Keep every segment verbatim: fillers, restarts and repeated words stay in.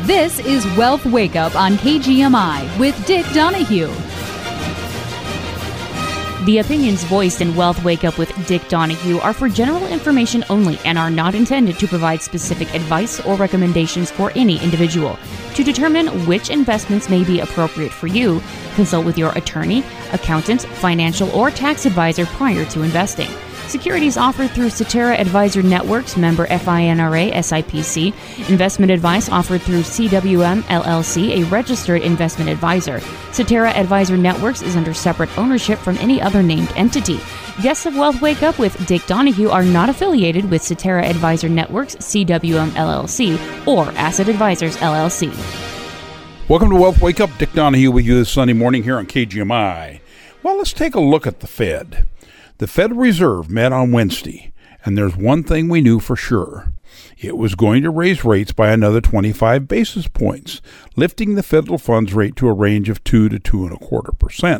This is Wealth Wake Up on K G M I with Dick Donahue. The opinions voiced in Wealth Wake Up with Dick Donahue are for general information only and are not intended to provide specific advice or recommendations for any individual. To determine which investments may be appropriate for you, consult with your attorney, accountant, financial, or tax advisor prior to investing. Securities offered through Cetera Advisor Networks, member FINRA S I P C. Investment advice offered through C W M L L C, a registered investment advisor. Cetera Advisor Networks is under separate ownership from any other named entity. Guests of Wealth Wake Up with Dick Donahue are not affiliated with Cetera Advisor Networks, C W M L L C, or Asset Advisors L L C. Welcome to Wealth Wake Up. Dick Donahue with you this Sunday morning here on K G M I. Well, let's take a look at the Fed. The Federal Reserve met on Wednesday, and there's one thing we knew for sure. It was going to raise rates by another twenty-five basis points, lifting the federal funds rate to a range of two to two and a quarter percent.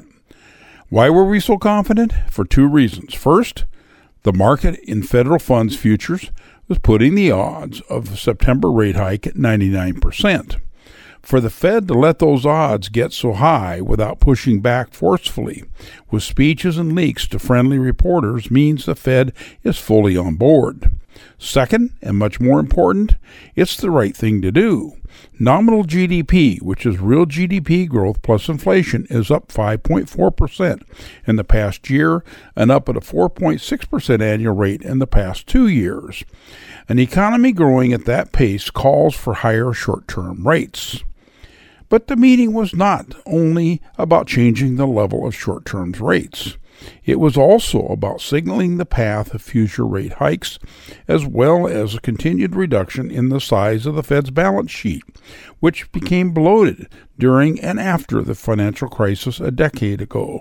Why were we so confident? For two reasons. First, the market in federal funds futures was putting the odds of a September rate hike at ninety-nine percent. For the Fed to let those odds get so high without pushing back forcefully with speeches and leaks to friendly reporters means the Fed is fully on board. Second, and much more important, it's the right thing to do. Nominal G D P, which is real G D P growth plus inflation, is up five point four percent in the past year and up at a four point six percent annual rate in the past two years. An economy growing at that pace calls for higher short-term rates. But the meeting was not only about changing the level of short-term rates. It was also about signaling the path of future rate hikes, as well as a continued reduction in the size of the Fed's balance sheet, which became bloated during and after the financial crisis a decade ago.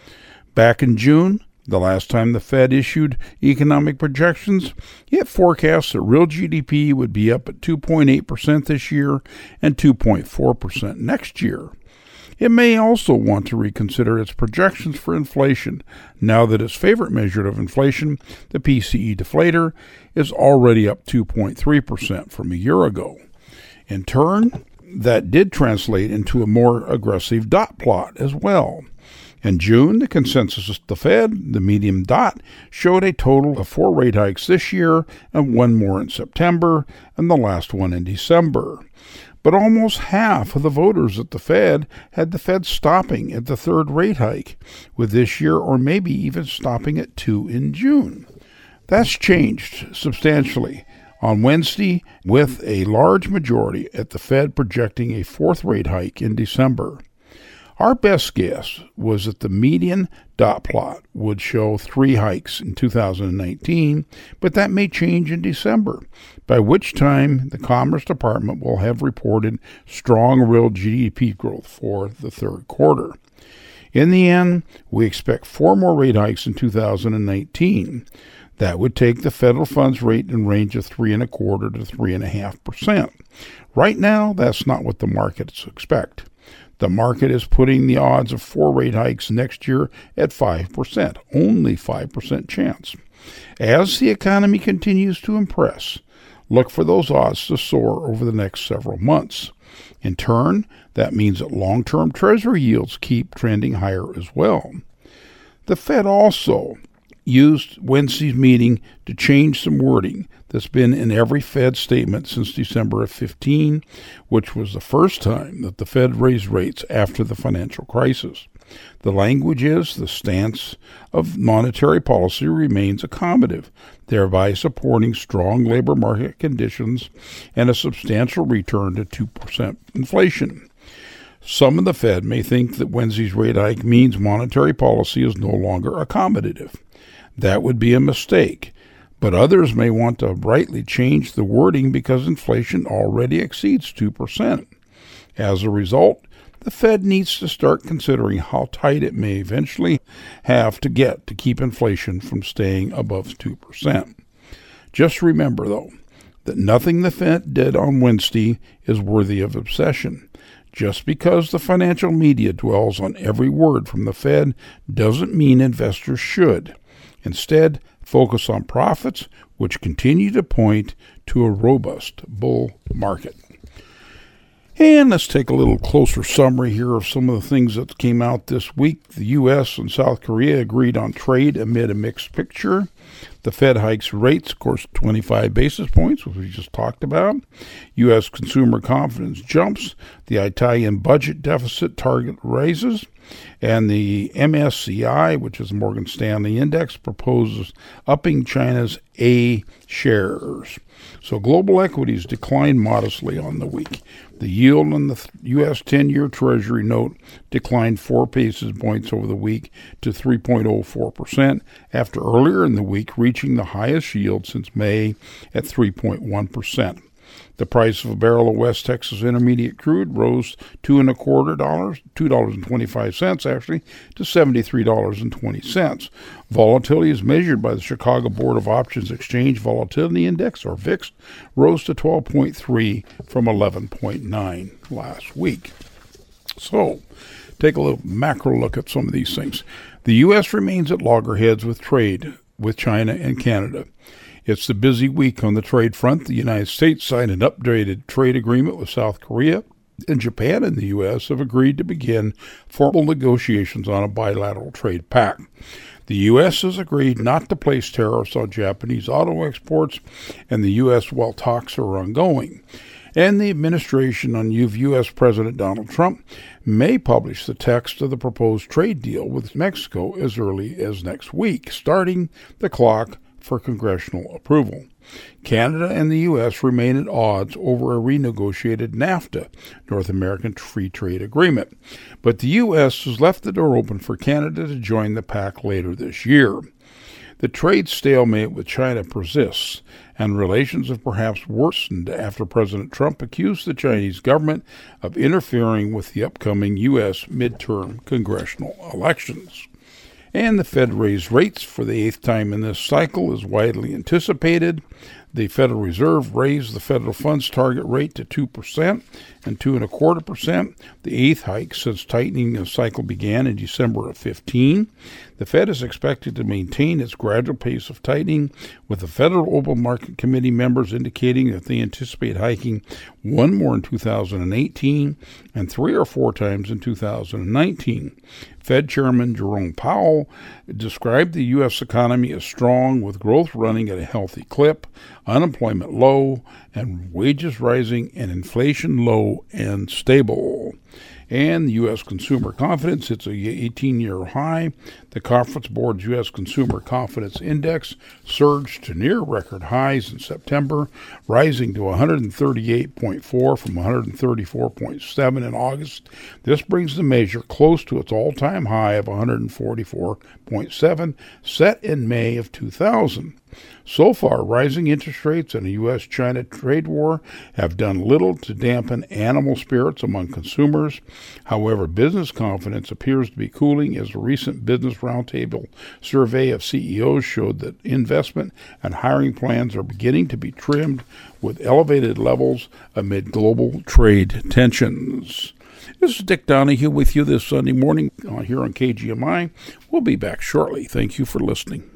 Back in June, the last time the Fed issued economic projections, it forecast that real G D P would be up at two point eight percent this year and two point four percent next year. It may also want to reconsider its projections for inflation now that its favorite measure of inflation, the P C E deflator, is already up two point three percent from a year ago. In turn, that did translate into a more aggressive dot plot as well. In June, the consensus of the Fed, the medium dot, showed a total of four rate hikes this year and one more in September and the last one in December. But almost half of the voters at the Fed had the Fed stopping at the third rate hike, with this year or maybe even stopping at two in June. That's changed substantially on Wednesday, with a large majority at the Fed projecting a fourth rate hike in December. Our best guess was that the median dot plot would show three hikes in two thousand nineteen, but that may change in December, by which time the Commerce Department will have reported strong real G D P growth for the third quarter. In the end, we expect four more rate hikes in two thousand nineteen. That would take the federal funds rate in range of three and a quarter to three and a half percent. Right now, that's not what the markets expect. The market is putting the odds of four rate hikes next year at five percent, only five percent chance. As the economy continues to impress, look for those odds to soar over the next several months. In turn, that means that long-term Treasury yields keep trending higher as well. The Fed also used Wednesday's meeting to change some wording that's been in every Fed statement since December of fifteen, which was the first time that the Fed raised rates after the financial crisis. The language is the stance of monetary policy remains accommodative, thereby supporting strong labor market conditions and a substantial return to two percent inflation. Some of the Fed may think that Wednesday's rate hike means monetary policy is no longer accommodative. That would be a mistake, but others may want to rightly change the wording because inflation already exceeds two percent. As a result, the Fed needs to start considering how tight it may eventually have to get to keep inflation from staying above two percent. Just remember, though, that nothing the Fed did on Wednesday is worthy of obsession. Just because the financial media dwells on every word from the Fed doesn't mean investors should. Instead, focus on profits, which continue to point to a robust bull market. And let's take a little closer summary here of some of the things that came out this week. The U S and South Korea agreed on trade amid a mixed picture. The Fed hikes rates, of course, twenty-five basis points, which we just talked about. U S consumer confidence jumps. The Italian budget deficit target rises. And the M S C I, which is Morgan Stanley Index, proposes upping China's A shares. So global equities declined modestly on the week. The yield on the U S ten-year Treasury note declined four basis points over the week to three point oh four percent, after earlier in the week reaching the highest yield since May at three point one percent. The price of a barrel of West Texas Intermediate crude rose two and a quarter dollars, two dollars and twenty-five cents actually, to seventy-three dollars and twenty cents. Volatility is measured by the Chicago Board of Options Exchange Volatility Index, or V I X, rose to twelve point three from eleven point nine last week. So, take a little macro look at some of these things. The U S remains at loggerheads with trade with China and Canada. It's the busy week on the trade front. The United States signed an updated trade agreement with South Korea, and Japan and the U S have agreed to begin formal negotiations on a bilateral trade pact. The U S has agreed not to place tariffs on Japanese auto exports, and the U S while talks are ongoing. And the administration of U S President Donald Trump may publish the text of the proposed trade deal with Mexico as early as next week, starting the clock for congressional approval. Canada and the U S remain at odds over a renegotiated NAFTA, North American Free Trade Agreement, but the U S has left the door open for Canada to join the pact later this year. The trade stalemate with China persists, and relations have perhaps worsened after President Trump accused the Chinese government of interfering with the upcoming U S midterm congressional elections. And the Fed raised rates for the eighth time in this cycle, as widely anticipated. The Federal Reserve raised the federal funds target rate to two percent and two and a quarter percent, the eighth hike since tightening cycle began in December of fifteen. The Fed is expected to maintain its gradual pace of tightening, with the Federal Open Market Committee members indicating that they anticipate hiking one more in two thousand eighteen and three or four times in two thousand nineteen. Fed Chairman Jerome Powell described the U S economy as strong, with growth running at a healthy clip, unemployment low, and wages rising, and inflation low and stable. And the U S consumer confidence hits a eighteen-year high. The Conference Board's U S Consumer Confidence Index surged to near record highs in September, rising to one thirty-eight point four from one thirty-four point seven in August. This brings the measure close to its all-time high of one forty-four point seven, set in May of two thousand. So far, rising interest rates and a U S China trade war have done little to dampen animal spirits among consumers. However, business confidence appears to be cooling, as a recent Business Roundtable survey of C E Os showed that investment and hiring plans are beginning to be trimmed with elevated levels amid global trade tensions. This is Dick Donahue with you this Sunday morning uh, here on K G M I. We'll be back shortly. Thank you for listening.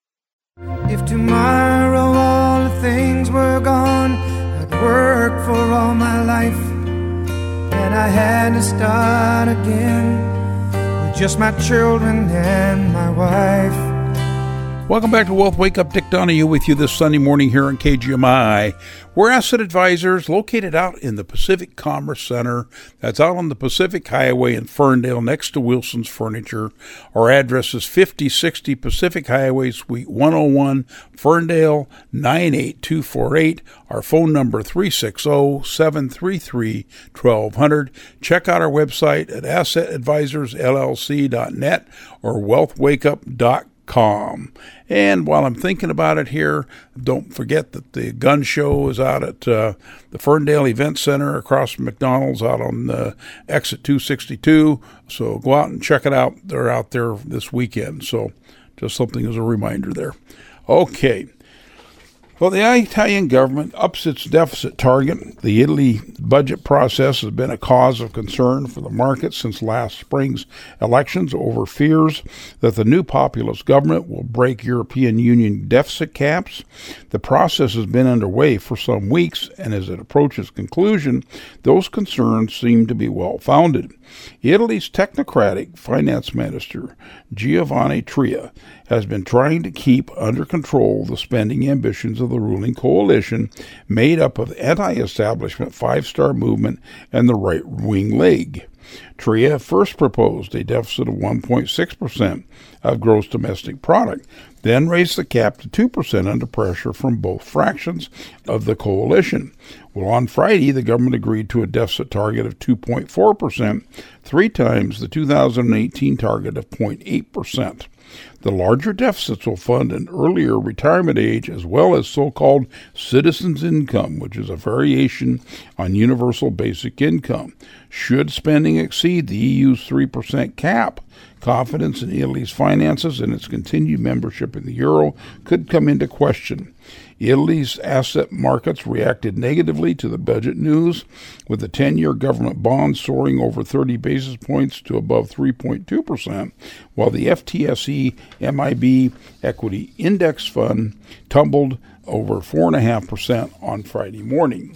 If tomorrow all the things were gone, I'd work for all my life, and I had to start again with just my children and my wife. Welcome back to Wealth Wake Up. Dick Donahue with you this Sunday morning here on K G M I. We're asset advisors located out in the Pacific Commerce Center. That's out on the Pacific Highway in Ferndale next to Wilson's Furniture. Our address is fifty sixty Pacific Highway, Suite one oh one, Ferndale, nine eight two four eight. Our phone number three six zero, seven three three, one two zero zero. Check out our website at asset advisors l l c dot net or wealth wake up dot com. And while I'm thinking about it here, don't forget that the gun show is out at uh, the Ferndale Event Center across from McDonald's out on uh, exit two sixty-two. So go out and check it out. They're out there this weekend. So just something as a reminder there. Okay. Well, the Italian government ups its deficit target. The Italy budget process has been a cause of concern for the market since last spring's elections over fears that the new populist government will break European Union deficit caps. The process has been underway for some weeks, and as it approaches conclusion, those concerns seem to be well-founded. Italy's technocratic finance minister, Giovanni Tria, has been trying to keep under control the spending ambitions of the ruling coalition made up of anti-establishment Five Star Movement and the right-wing Lega. Tria first proposed a deficit of one point six percent of gross domestic product, then raised the cap to two percent under pressure from both fractions of the coalition. Well, on Friday, the government agreed to a deficit target of two point four percent, three times the two thousand eighteen target of zero point eight percent. The larger deficits will fund an earlier retirement age as well as so-called citizens' income, which is a variation on universal basic income. Should spending exceed the E U's three percent cap, confidence in Italy's finances and its continued membership in the euro could come into question. Italy's asset markets reacted negatively to the budget news, with the ten-year government bond soaring over thirty basis points to above three point two percent, while the F T S E M I B Equity Index Fund tumbled over four point five percent on Friday morning.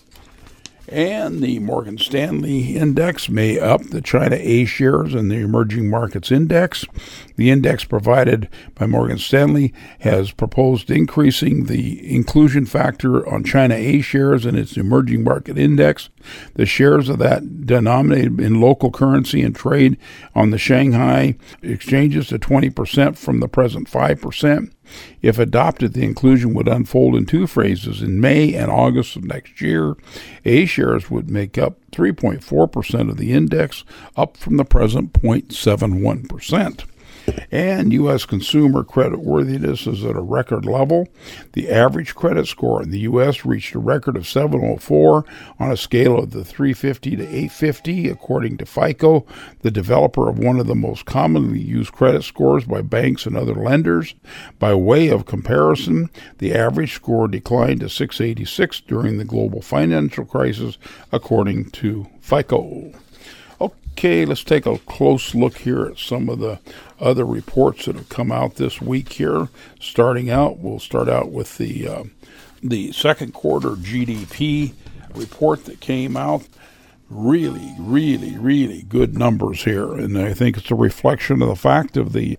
And the Morgan Stanley Index may up the China A shares in the Emerging Markets Index. The index provided by Morgan Stanley has proposed increasing the inclusion factor on China A shares in its Emerging Market Index. The shares of that denominated in local currency and trade on the Shanghai exchanges to twenty percent from the present five percent. If adopted, the inclusion would unfold in two phases. In May and August of next year, A shares would make up three point four percent of the index, up from the present zero point seven one percent. And U S consumer creditworthiness is at a record level. The average credit score in the U S reached a record of seven oh four on a scale of the three fifty to eight fifty, according to FICO, the developer of one of the most commonly used credit scores by banks and other lenders. By way of comparison, the average score declined to six eighty-six during the global financial crisis, according to FICO. Okay, let's take a close look here at some of the other reports that have come out this week here. Starting out, we'll start out with the uh, the second quarter G D P report that came out. Really, really, really good numbers here, and I think it's a reflection of the fact of the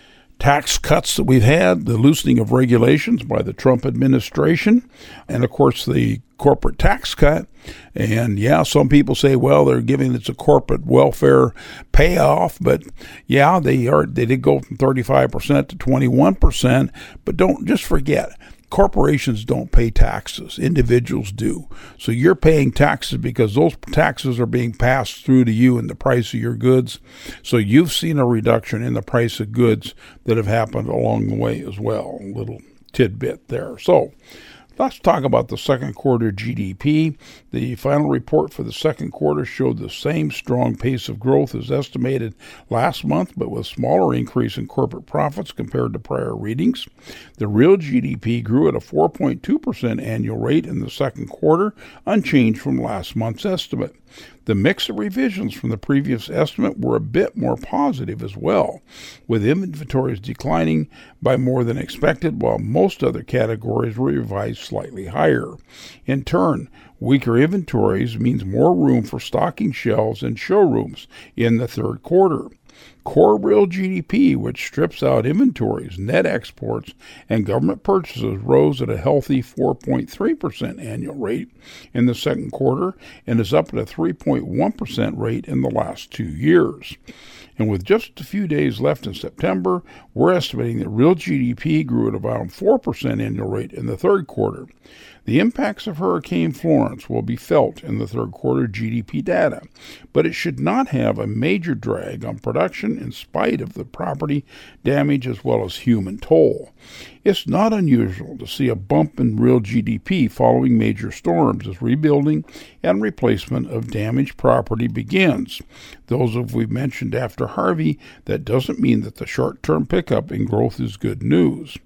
tax cuts that we've had, the loosening of regulations by the Trump administration, and of course the corporate tax cut. And yeah, some people say, well, they're giving it's a corporate welfare payoff, but yeah, they are. They did go from thirty-five percent to twenty-one percent. But don't just forget, corporations don't pay taxes. Individuals do. So you're paying taxes because those taxes are being passed through to you in the price of your goods. So you've seen a reduction in the price of goods that have happened along the way as well. A little tidbit there. So let's talk about the second quarter G D P. The final report for the second quarter showed the same strong pace of growth as estimated last month, but with smaller increase in corporate profits compared to prior readings. The real G D P grew at a four point two percent annual rate in the second quarter, unchanged from last month's estimate. The mix of revisions from the previous estimate were a bit more positive as well, with inventories declining by more than expected, while most other categories were revised slightly higher. In turn, weaker inventories means more room for stocking shelves and showrooms in the third quarter. Core real G D P, which strips out inventories, net exports, and government purchases, rose at a healthy four point three percent annual rate in the second quarter and is up at a three point one percent rate in the last two years. And with just a few days left in September, we're estimating that real G D P grew at about a four percent annual rate in the third quarter. The impacts of Hurricane Florence will be felt in the third quarter G D P data, but it should not have a major drag on production in spite of the property damage as well as human toll. It's not unusual to see a bump in real G D P following major storms as rebuilding and replacement of damaged property begins. Those of we've mentioned after Harvey, that doesn't mean that the short-term pickup in growth is good news.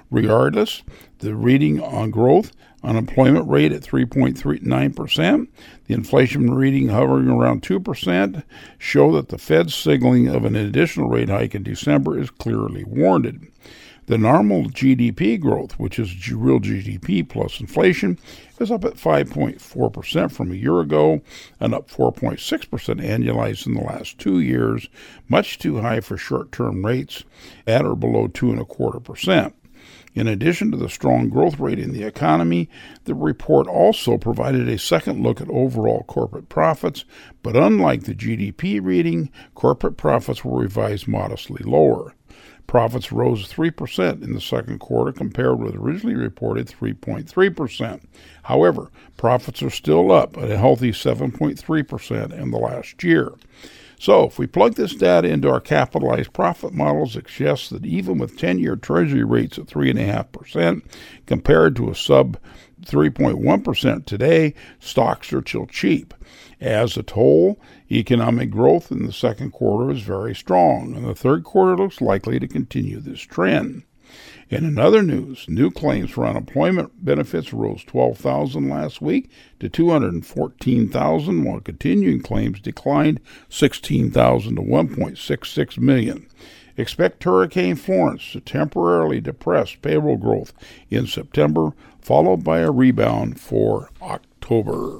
Regardless, the reading on growth, unemployment rate at three point three nine percent, the inflation reading hovering around two percent, show that the Fed's signaling of an additional rate hike in December is clearly warranted. The normal G D P growth, which is real G D P plus inflation, is up at five point four percent from a year ago and up four point six percent annualized in the last two years, much too high for short-term rates at or below two and a quarter percent. In addition to the strong growth rate in the economy, the report also provided a second look at overall corporate profits, but unlike the G D P reading, corporate profits were revised modestly lower. Profits rose three percent in the second quarter compared with originally reported three point three percent. However, profits are still up at a healthy seven point three percent in the last year. So, if we plug this data into our capitalized profit models, it suggests that even with ten-year Treasury rates at three point five percent compared to a sub three point one percent today, stocks are still cheap. As a whole, economic growth in the second quarter is very strong, and the third quarter looks likely to continue this trend. In other news, new claims for unemployment benefits rose twelve thousand last week to two hundred fourteen thousand, while continuing claims declined sixteen thousand to one point six six million. Expect Hurricane Florence to temporarily depress payroll growth in September, followed by a rebound for October.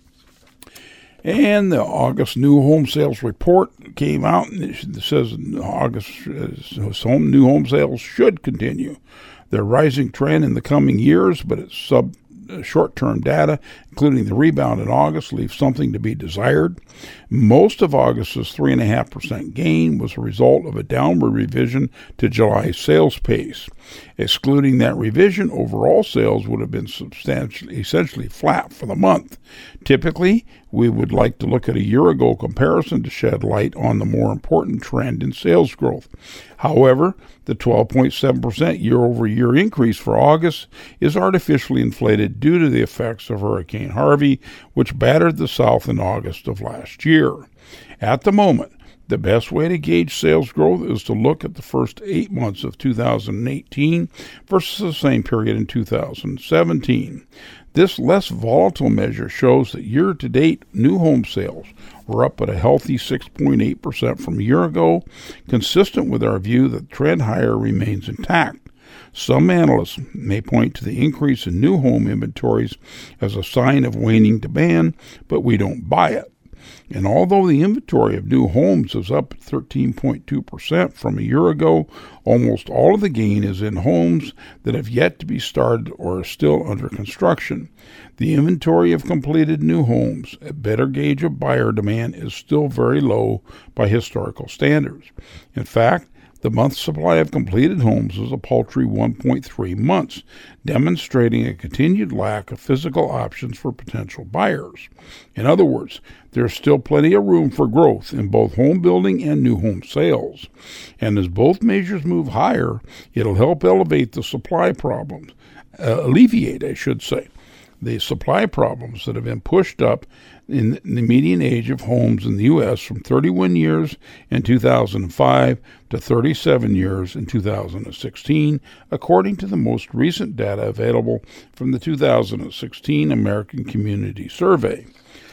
And the August new home sales report came out, and it says August uh, home, new home sales should continue their rising trend in the coming years, but it's sub uh, short-term data, including the rebound in August, leaves something to be desired. Most of August's three point five percent gain was a result of a downward revision to July's sales pace. Excluding that revision, overall sales would have been substantially, essentially flat for the month. Typically, we would like to look at a year-ago comparison to shed light on the more important trend in sales growth. However, the twelve point seven percent year-over-year increase for August is artificially inflated due to the effects of Hurricane Harvey, which battered the South in August of last year. At the moment, the best way to gauge sales growth is to look at the first eight months of two thousand eighteen versus the same period in two thousand seventeen. This less volatile measure shows that year-to-date new home sales were up at a healthy six point eight percent from a year ago, consistent with our view that the trend higher remains intact. Some analysts may point to the increase in new home inventories as a sign of waning demand, but we don't buy it. And although the inventory of new homes is up thirteen point two percent from a year ago, almost all of the gain is in homes that have yet to be started or are still under construction. The inventory of completed new homes, a better gauge of buyer demand, is still very low by historical standards. In fact, the month supply of completed homes is a paltry one point three months, demonstrating a continued lack of physical options for potential buyers. In other words, there's still plenty of room for growth in both home building and new home sales. And as both measures move higher, it'll help elevate the supply problems, uh, alleviate, I should say, the supply problems that have been pushed up in the median age of homes in the U S from thirty-one years in two thousand five to thirty-seven years in two thousand sixteen, according to the most recent data available from the two thousand sixteen American Community Survey.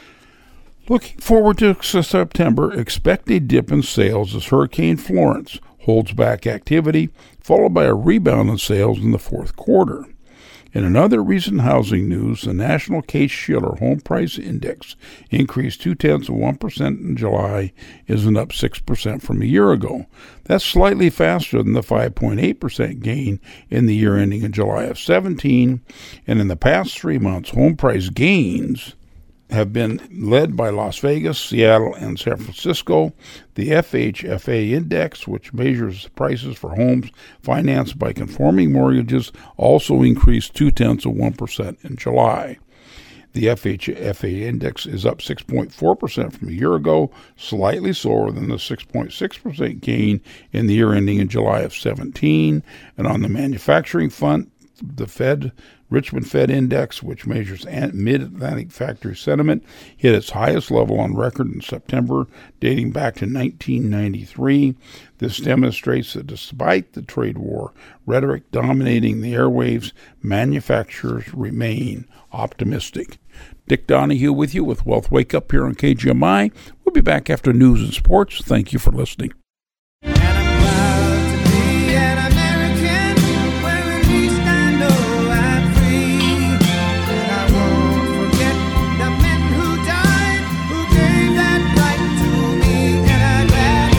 Looking forward to September, expect a dip in sales as Hurricane Florence holds back activity, followed by a rebound in sales in the fourth quarter. In another recent housing news, the National Case-Shiller Home Price Index increased two-tenths of one percent in July, isn't up six percent from a year ago. That's slightly faster than the five point eight percent gain in the year ending in July of seventeen, and in the past three months, home price gains have been led by Las Vegas, Seattle, and San Francisco. The F H F A index, which measures prices for homes financed by conforming mortgages, also increased two-tenths of one percent in July. The F H F A index is up six point four percent from a year ago, slightly slower than the six point six percent gain in the year ending in July of seventeen. And on the manufacturing front, the Fed Richmond Fed Index, which measures mid-Atlantic factory sentiment, hit its highest level on record in September, dating back to nineteen ninety-three. This demonstrates that despite the trade war rhetoric dominating the airwaves, manufacturers remain optimistic. Dick Donahue with you with Wealth Wake Up here on K G M I. We'll be back after news and sports. Thank you for listening. And I'm proud to be an American, where at least I know I'm free. And I won't forget the men who died, who gave that right to me. And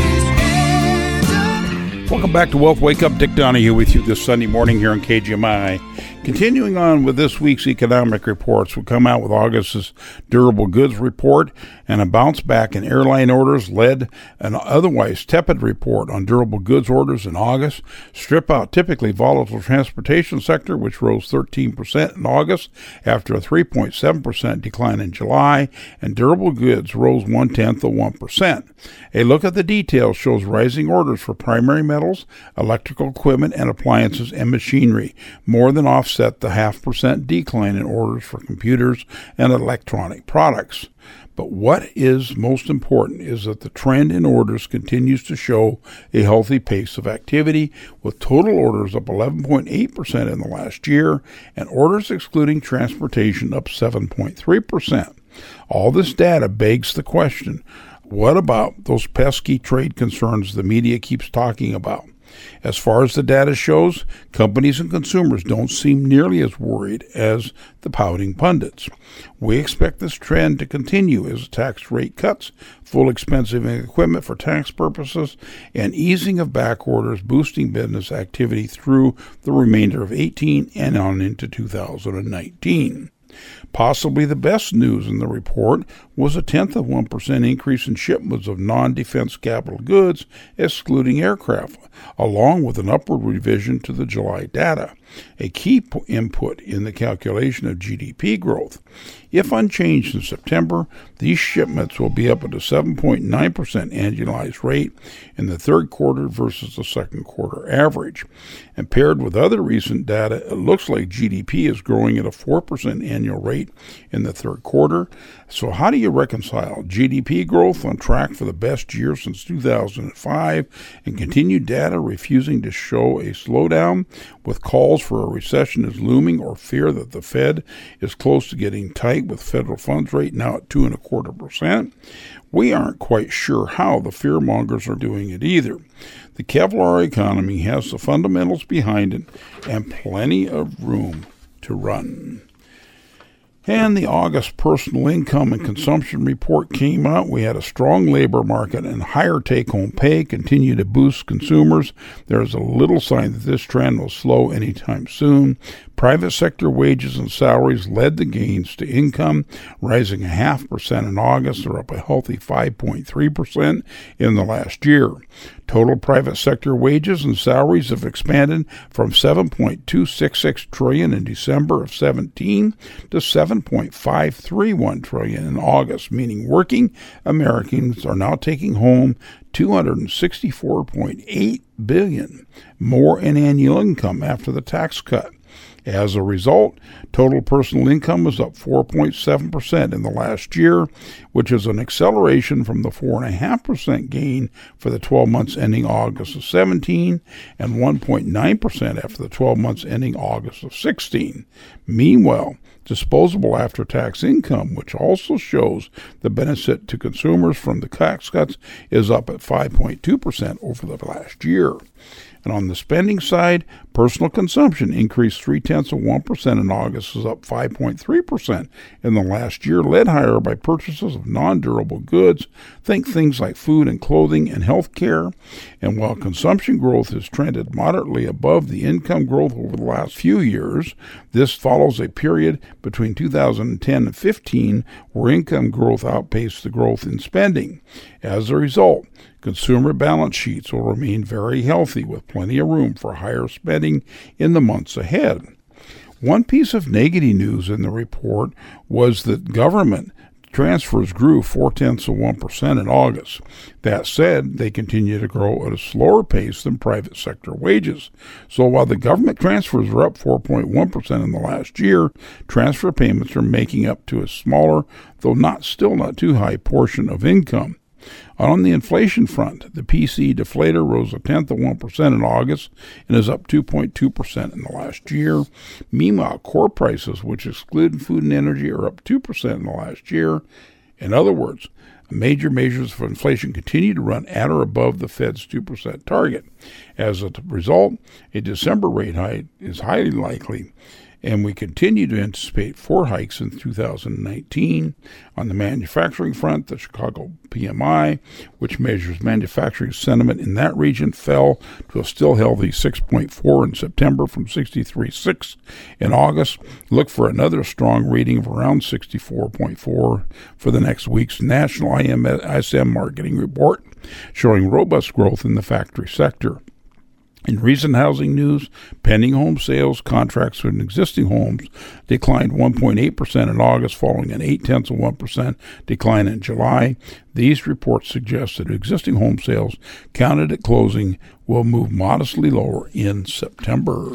I gladly stand up. Welcome back to Wealth Wake Up. Dick Donahue with you this Sunday morning here on K G M I. Continuing on with this week's economic reports, we'll come out with August's durable goods report, and a bounce back in airline orders led an otherwise tepid report on durable goods orders in August. Strip out typically volatile transportation sector, which rose thirteen percent in August after a three point seven percent decline in July, and durable goods rose one-tenth of one percent. A look at the details shows rising orders for primary metals, electrical equipment, and appliances and machinery, more than offset the half percent decline in orders for computers and electronic products. But what is most important is that the trend in orders continues to show a healthy pace of activity, with total orders up eleven point eight percent in the last year and orders excluding transportation up seven point three percent. All this data begs the question, what about those pesky trade concerns the media keeps talking about? As far as the data shows, companies and consumers don't seem nearly as worried as the pouting pundits. We expect this trend to continue as tax rate cuts, full expensive equipment for tax purposes, and easing of back orders boosting business activity through the remainder of eighteen and on into two thousand nineteen. Possibly the best news in the report was a tenth of one percent increase in shipments of non-defense capital goods, excluding aircraft, along with an upward revision to the July data, a key input in the calculation of G D P growth. If unchanged in September, these shipments will be up at a seven point nine percent annualized rate in the third quarter versus the second quarter average. And paired with other recent data, it looks like G D P is growing at a four percent annual rate in the third quarter. So how do you reconcile G D P growth on track for the best year since two thousand five and continued data refusing to show a slowdown, with calls for a recession is looming or fear that the Fed is close to getting tight with federal funds rate now at two and a quarter percent? We aren't quite sure how the fearmongers are doing it either. The Kevlar economy has the fundamentals behind it and plenty of room to run. And the August personal income and consumption report came out. We had a strong labor market and higher take-home pay continue to boost consumers. There is a little sign that this trend will slow anytime soon. Private sector wages and salaries led the gains to income, rising a half percent in August. They're up a healthy five point three percent in the last year. Total private sector wages and salaries have expanded from seven point two six six trillion dollars in December of seventeen to seven point five three one trillion dollars in August, meaning working Americans are now taking home two hundred sixty-four point eight billion dollars more in annual income after the tax cut. As a result, total personal income was up four point seven percent in the last year, which is an acceleration from the four point five percent gain for the twelve months ending August of seventeen and one point nine percent after the twelve months ending August of sixteen. Meanwhile, disposable after-tax income, which also shows the benefit to consumers from the tax cuts, is up at five point two percent over the last year. And on the spending side, personal consumption increased three-tenths of one percent in August, is up five point three percent in the last year, led higher by purchases of non-durable goods. Think things like food and clothing and health care. And while consumption growth has trended moderately above the income growth over the last few years, this follows a period between two thousand ten and fifteen where income growth outpaced the growth in spending. As a result, consumer balance sheets will remain very healthy with plenty of room for higher spending in the months ahead. One piece of negative news in the report was that government transfers grew four-tenths of one percent in August. That said, they continue to grow at a slower pace than private sector wages. So while the government transfers are up four point one percent in the last year, transfer payments are making up to a smaller, though not still not too high, portion of income. On the inflation front, the P C E deflator rose a tenth of one percent in August and is up two point two percent in the last year. Meanwhile, core prices, which exclude food and energy, are up two percent in the last year. In other words, major measures for inflation continue to run at or above the Fed's two percent target. As a result, a December rate hike is highly likely, and we continue to anticipate four hikes in two thousand nineteen. On the manufacturing front, the Chicago P M I, which measures manufacturing sentiment in that region, fell to a still healthy six point four in September from sixty-three point six in August. Look for another strong reading of around sixty-four point four for the next week's National I S M Marketing Report, showing robust growth in the factory sector. In recent housing news, pending home sales contracts in existing homes declined one point eight percent in August, following an eight-tenths of one percent decline in July. These reports suggest that existing home sales counted at closing will move modestly lower in September.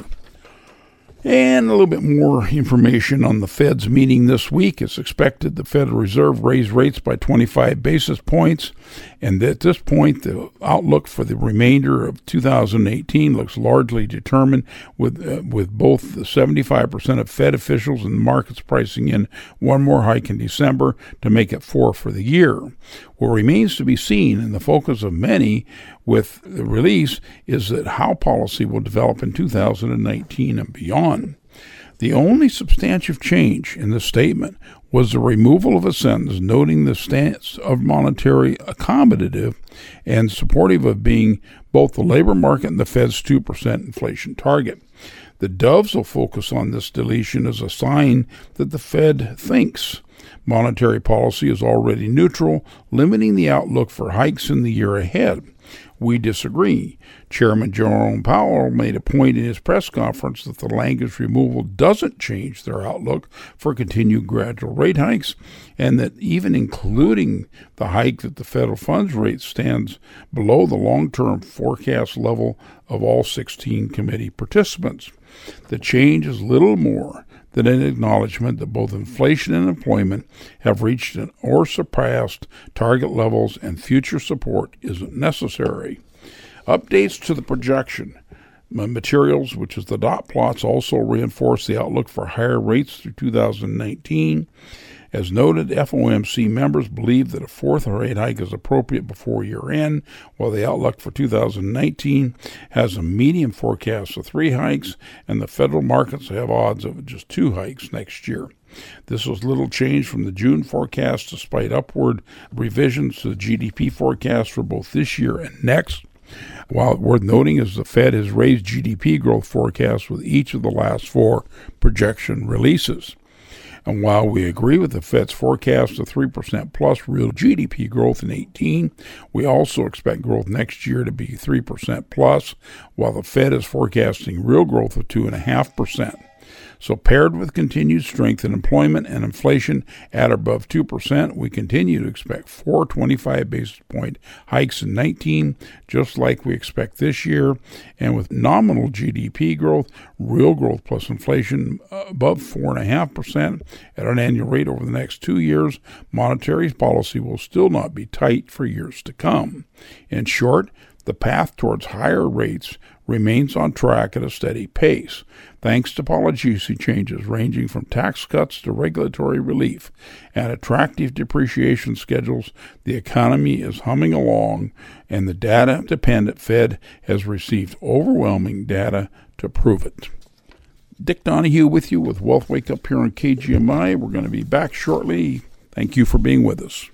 And a little bit more information on the Fed's meeting this week. It's expected the Federal Reserve raised rates by twenty-five basis points, and at this point, the outlook for the remainder of two thousand eighteen looks largely determined, with uh, with both the seventy-five percent of Fed officials and the markets pricing in one more hike in December to make it four for the year. What remains to be seen, and the focus of many with the release, is that how policy will develop in two thousand nineteen and beyond. The only substantive change in the statement was the removal of a sentence noting the stance of monetary accommodative and supportive of being both the labor market and the Fed's two percent inflation target. The doves will focus on this deletion as a sign that the Fed thinks monetary policy is already neutral, limiting the outlook for hikes in the year ahead. We disagree. Chairman Jerome Powell made a point in his press conference that the language removal doesn't change their outlook for continued gradual rate hikes, and that even including the hike that the federal funds rate stands below the long-term forecast level of all sixteen committee participants. The change is little more than an acknowledgement that both inflation and employment have reached an or surpassed target levels and future support isn't necessary. Updates to the projection materials, which is the dot plots, also reinforce the outlook for higher rates through two thousand nineteen. As noted, F O M C members believe that a fourth rate hike is appropriate before year-end, while the outlook for two thousand nineteen has a median forecast of three hikes, and the federal markets have odds of just two hikes next year. This was little change from the June forecast, despite upward revisions to the G D P forecast for both this year and next. While worth noting is the Fed has raised G D P growth forecasts with each of the last four projection releases. And while we agree with the Fed's forecast of three percent plus real G D P growth in eighteen, we also expect growth next year to be three percent plus, while the Fed is forecasting real growth of two point five percent. So paired with continued strength in employment and inflation at or above two percent, we continue to expect four twenty-five basis point hikes in nineteen, just like we expect this year. And with nominal G D P growth, real growth plus inflation above four point five percent at an annual rate over the next two years, monetary policy will still not be tight for years to come. In short, the path towards higher rates remains on track at a steady pace, thanks to policy changes ranging from tax cuts to regulatory relief and attractive depreciation schedules. The economy is humming along, and the data-dependent Fed has received overwhelming data to prove it. Dick Donahue with you with Wealth Wake Up here on K G M I. We're going to be back shortly. Thank you for being with us.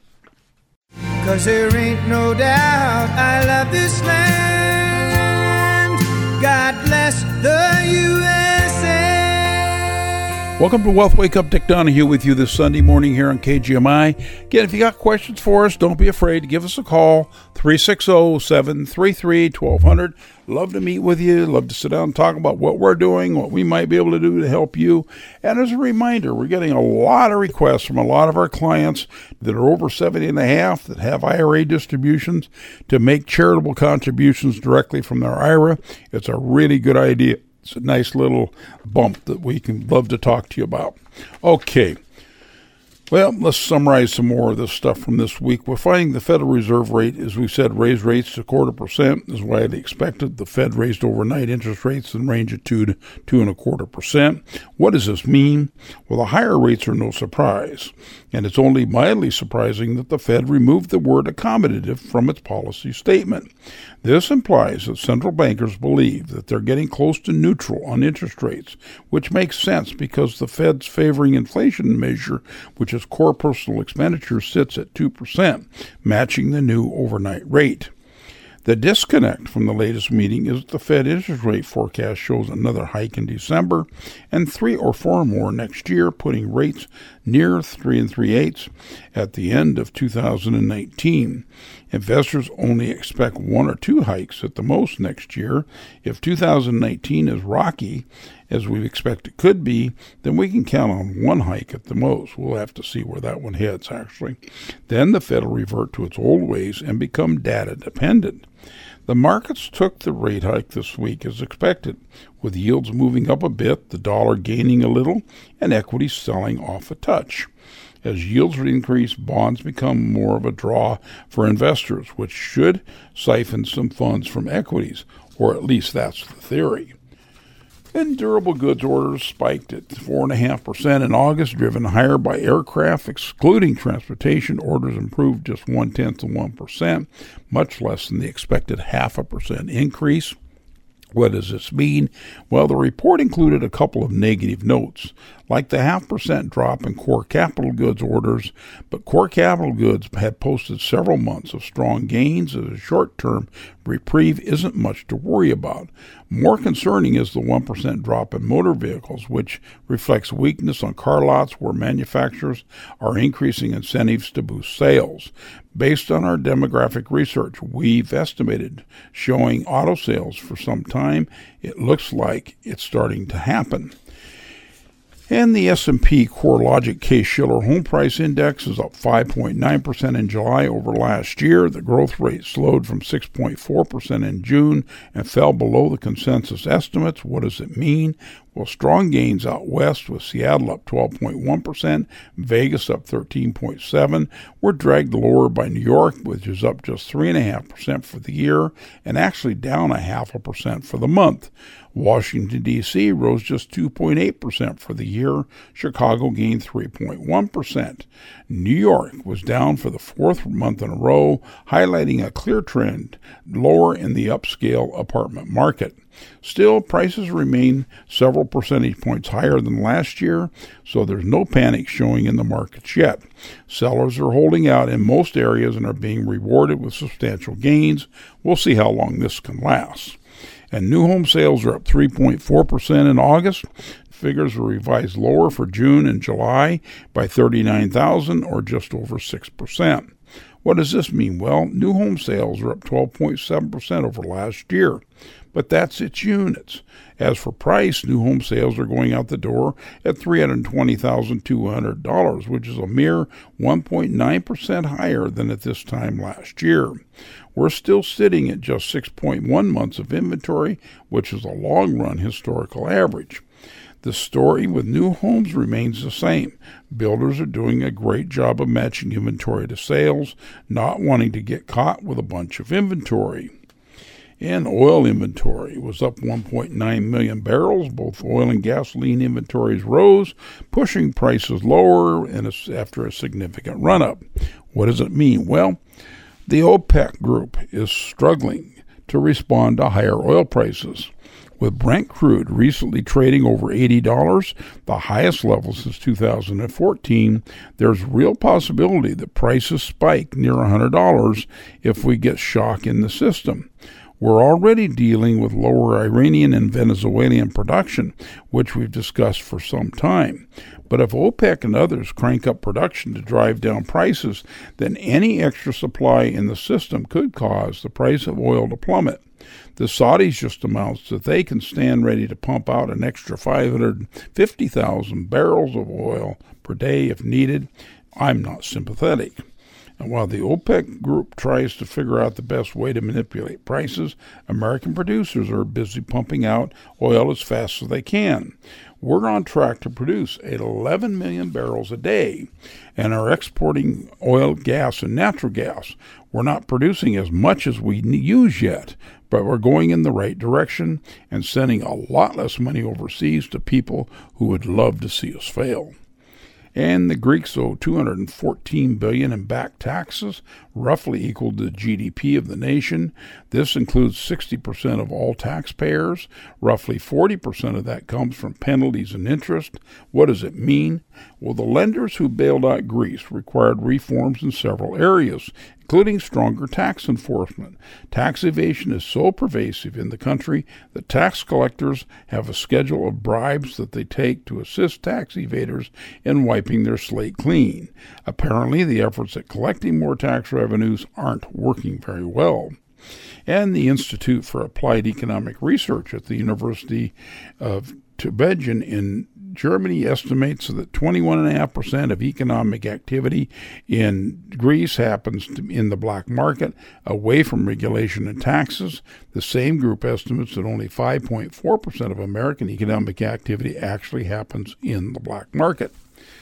'Cause there ain't no doubt I love this land. God bless the U S A. Welcome to Wealth Wake Up. Dick Donahue with you this Sunday morning here on K G M I. Again, if you got questions for us, don't be afraid to give us a call, three six zero, seven three three, one two zero zero. Love to meet with you. Love to sit down and talk about what we're doing, what we might be able to do to help you. And as a reminder, we're getting a lot of requests from a lot of our clients that are over seventy and a half, that have I R A distributions, to make charitable contributions directly from their I R A. It's a really good idea. It's a nice little bump that we can love to talk to you about. Okay. Well, let's summarize some more of this stuff from this week. We're finding the Federal Reserve rate, as we said, raised rates to a quarter percent, is widely expected. The Fed raised overnight interest rates in the range of two to two and a quarter percent. What does this mean? Well, the higher rates are no surprise, and it's only mildly surprising that the Fed removed the word accommodative from its policy statement. This implies that central bankers believe that they're getting close to neutral on interest rates, which makes sense because the Fed's favoring inflation measure, which is core personal expenditure, sits at two percent, matching the new overnight rate. The disconnect from the latest meeting is that the Fed interest rate forecast shows another hike in December and three or four more next year, putting rates near three and three-eighths at the end of two thousand nineteen. Investors only expect one or two hikes at the most next year. If two thousand nineteen is rocky, as we expect it could be, then we can count on one hike at the most. We'll have to see where that one heads, actually. Then the Fed will revert to its old ways and become data dependent. The markets took the rate hike this week as expected, with yields moving up a bit, the dollar gaining a little, and equities selling off a touch. As yields increase, bonds become more of a draw for investors, which should siphon some funds from equities, or at least that's the theory. And durable goods orders spiked at four point five percent in August, driven higher by aircraft. Excluding transportation, orders improved just one-tenth of one percent, much less than the expected half a percent increase. What does this mean? Well, the report included a couple of negative notes, like the half percent drop in core capital goods orders, but core capital goods had posted several months of strong gains, as a short-term reprieve isn't much to worry about. More concerning is the one percent drop in motor vehicles, which reflects weakness on car lots where manufacturers are increasing incentives to boost sales. Based on our demographic research, we've estimated showing auto sales for some time. It looks like it's starting to happen. And the S and P CoreLogic Case-Shiller Home Price Index is up five point nine percent in July over last year. The growth rate slowed from six point four percent in June and fell below the consensus estimates. What does it mean? Well, strong gains out west, with Seattle up twelve point one percent, Vegas up thirteen point seven percent, were dragged lower by New York, which is up just three point five percent for the year and actually down a half a percent for the month. Washington, D C rose just two point eight percent for the year. Chicago gained three point one percent. New York was down for the fourth month in a row, highlighting a clear trend lower in the upscale apartment market. Still, prices remain several percentage points higher than last year, so there's no panic showing in the markets yet. Sellers are holding out in most areas and are being rewarded with substantial gains. We'll see how long this can last. And new home sales are up three point four percent in August. Figures were revised lower for June and July by thirty-nine thousand, or just over six percent. What does this mean? Well, new home sales are up twelve point seven percent over last year, but that's its units. As for price, new home sales are going out the door at three hundred twenty thousand two hundred dollars, which is a mere one point nine percent higher than at this time last year. We're still sitting at just six point one months of inventory, which is a long-run historical average. The story with new homes remains the same. Builders are doing a great job of matching inventory to sales, not wanting to get caught with a bunch of inventory. And oil inventory was up one point nine million barrels. Both oil and gasoline inventories rose, pushing prices lower and after a significant run-up. What does it mean? Well, the OPEC group is struggling to respond to higher oil prices. With Brent crude recently trading over eighty dollars, the highest level since two thousand fourteen, there's real possibility that prices spike near one hundred dollars if we get shock in the system. We're already dealing with lower Iranian and Venezuelan production, which we've discussed for some time. But if OPEC and others crank up production to drive down prices, then any extra supply in the system could cause the price of oil to plummet. The Saudis just announced that they can stand ready to pump out an extra five hundred fifty thousand barrels of oil per day if needed. I'm not sympathetic. And while the OPEC group tries to figure out the best way to manipulate prices, American producers are busy pumping out oil as fast as they can. We're on track to produce eleven million barrels a day and are exporting oil, gas, and natural gas. We're not producing as much as we use yet, but we're going in the right direction and sending a lot less money overseas to people who would love to see us fail. And the Greeks owe two hundred fourteen billion dollars in back taxes, roughly equal to the G D P of the nation. This includes sixty percent of all taxpayers. Roughly forty percent of that comes from penalties and interest. What does it mean? Well, the lenders who bailed out Greece required reforms in several areas, including stronger tax enforcement. Tax evasion is so pervasive in the country that tax collectors have a schedule of bribes that they take to assist tax evaders in wiping their slate clean. Apparently, the efforts at collecting more tax revenues aren't working very well. And the Institute for Applied Economic Research at the University of Tübingen in Germany estimates that twenty-one point five percent of economic activity in Greece happens to, in the black market, away from regulation and taxes. The same group estimates that only five point four percent of American economic activity actually happens in the black market.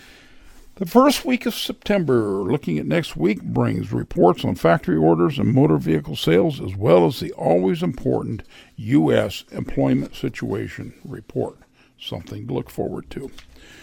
The first week of September, looking at next week, brings reports on factory orders and motor vehicle sales, as well as the always important U S employment situation report. Something to look forward to.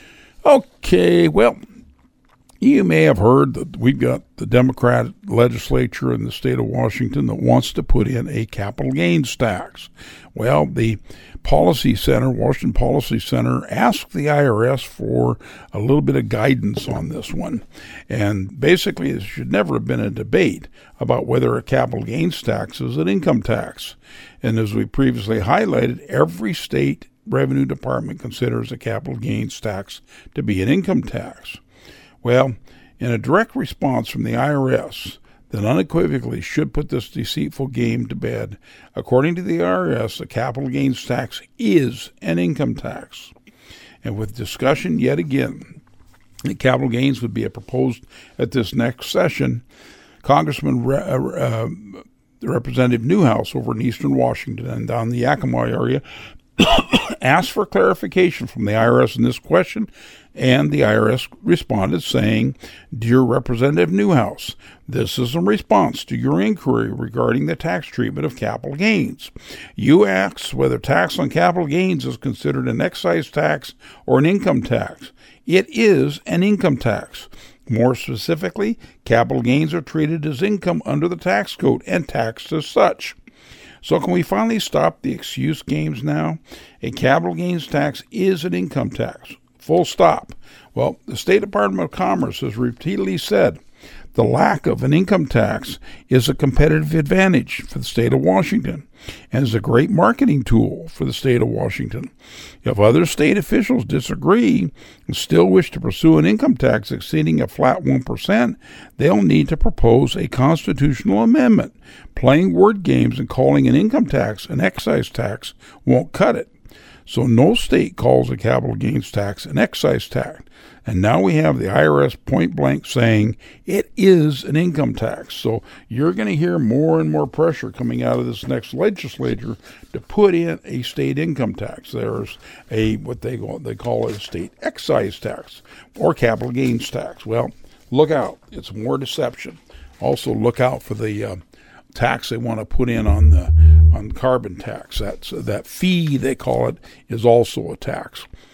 Okay, well, you may have heard that we've got the Democrat legislature in the state of Washington that wants to put in a capital gains tax. Well, the Policy Center, Washington Policy Center, asked the I R S for a little bit of guidance on this one. And basically, there should never have been a debate about whether a capital gains tax is an income tax. And as we previously highlighted, every state revenue department considers a capital gains tax to be an income tax. Well, in a direct response from the I R S that unequivocally should put this deceitful game to bed, according to the I R S, a capital gains tax is an income tax. And with discussion yet again, the capital gains would be proposed at this next session, Congressman Re- uh, Representative Newhouse over in eastern Washington and down the Yakima area asked for clarification from the I R S in this question, and the I R S responded saying, "Dear Representative Newhouse, this is in response to your inquiry regarding the tax treatment of capital gains. You asked whether tax on capital gains is considered an excise tax or an income tax. It is an income tax. More specifically, capital gains are treated as income under the tax code and taxed as such. So can we finally stop the excuse games now? A capital gains tax is an income tax. Full stop." Well, the State Department of Commerce has repeatedly said the lack of an income tax is a competitive advantage for the state of Washington and is a great marketing tool for the state of Washington. If other state officials disagree and still wish to pursue an income tax exceeding a flat one percent, they'll need to propose a constitutional amendment. Playing word games and calling an income tax an excise tax won't cut it. So no state calls a capital gains tax an excise tax. And now we have the I R S point blank saying it is an income tax. So you're going to hear more and more pressure coming out of this next legislature to put in a state income tax. There's a what they call, they call it a state excise tax or capital gains tax. Well, look out. It's more deception. Also look out for the uh, tax they want to put in on the on carbon tax. That's that fee, they call it, is also a tax.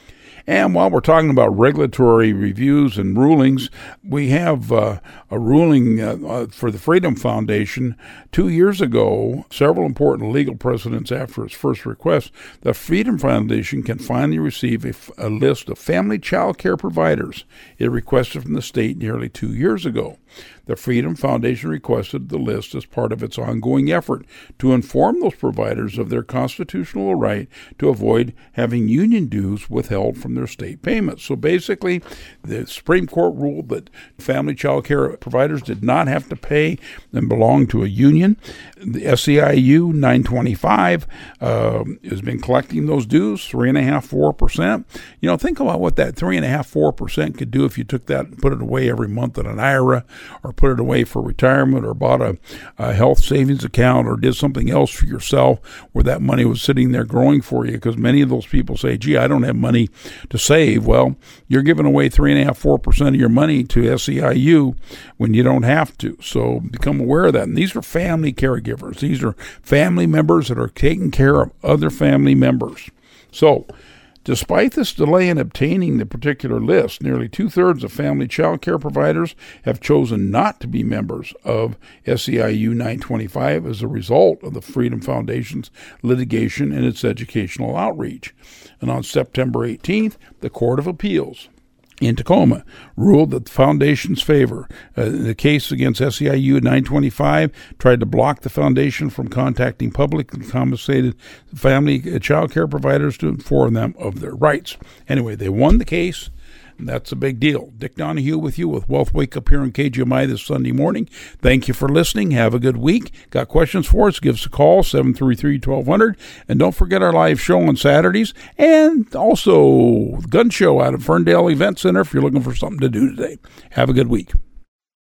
And while we're talking about regulatory reviews and rulings, we have uh, a ruling uh, uh, for the Freedom Foundation. Two years ago, several important legal precedents after its first request, the Freedom Foundation can finally receive a, f- a list of family child care providers it requested from the state nearly two years ago. The Freedom Foundation requested the list as part of its ongoing effort to inform those providers of their constitutional right to avoid having union dues withheld from their state payments. So basically, the Supreme Court ruled that family child care providers did not have to pay and belong to a union. The S E I U nine twenty-five uh, has been collecting those dues, three and a half, four percent. You know, think about what that three and a half, four percent could do if you took that and put it away every month in an I R A, or put it away for retirement, or bought a, a health savings account, or did something else for yourself where that money was sitting there growing for you. Because many of those people say, gee, I don't have money to save. Well, you're giving away three and a half, four percent of your money to S E I U when you don't have to. So become aware of that. And these are family caregivers. These are family members that are taking care of other family members. So despite this delay in obtaining the particular list, nearly two-thirds of family child care providers have chosen not to be members of S E I U nine twenty-five as a result of the Freedom Foundation's litigation and its educational outreach. And on September eighteenth, the Court of Appeals in Tacoma ruled that the foundation's favor. Uh, the case against S E I U nine twenty-five tried to block the foundation from contacting publicly compensated family child care providers to inform them of their rights. Anyway, they won the case, and that's a big deal. Dick Donahue with you with Wealth Wake Up here on K G M I this Sunday morning. Thank you for listening. Have a good week. Got questions for us? Give us a call, seven three three, one two zero zero. And don't forget our live show on Saturdays, and also the gun show out at Ferndale Event Center if you're looking for something to do today. Have a good week.